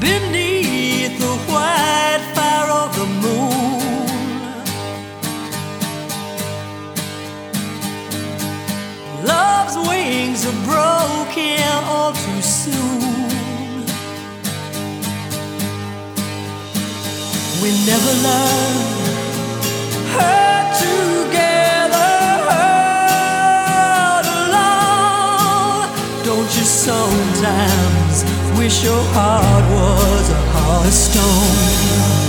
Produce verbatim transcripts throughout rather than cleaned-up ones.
beneath the white fire of the moon. Love's wings are broken all too soon. We never learned hurt together, hurt alone. Don't you sometimes wish your heart was a heart of stone?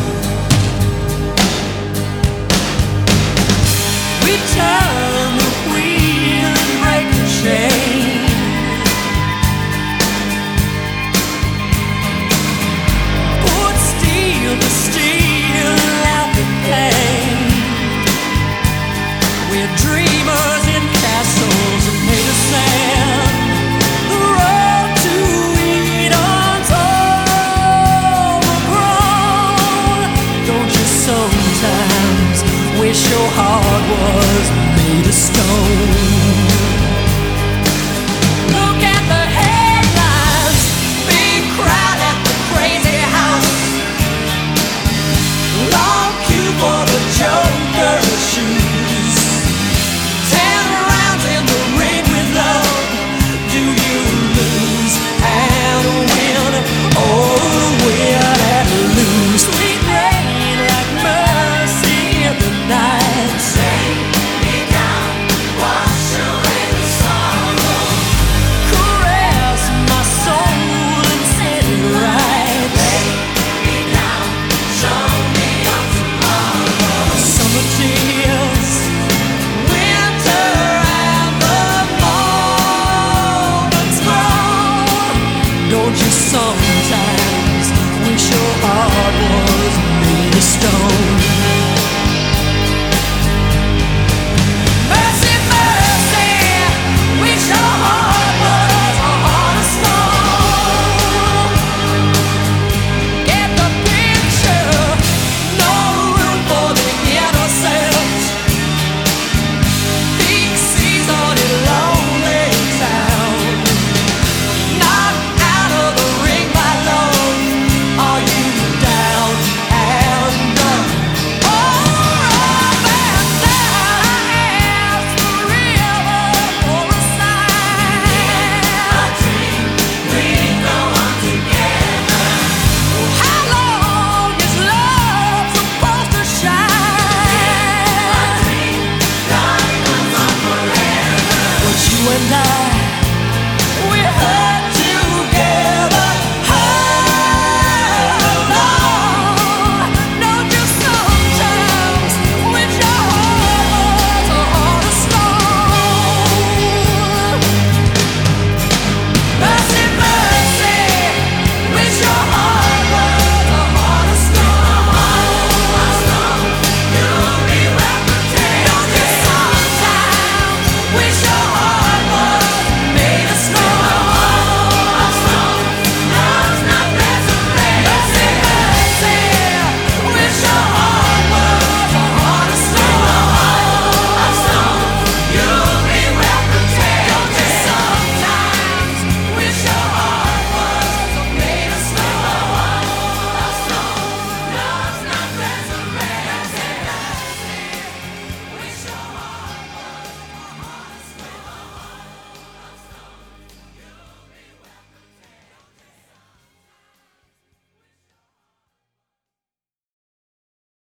We turn the wheel and break the chain. Put steel to steel out the pain. We're dreamers in castles made of sand. The road to Eden's overgrown. Don't you sometimes wish your heart was made of stone?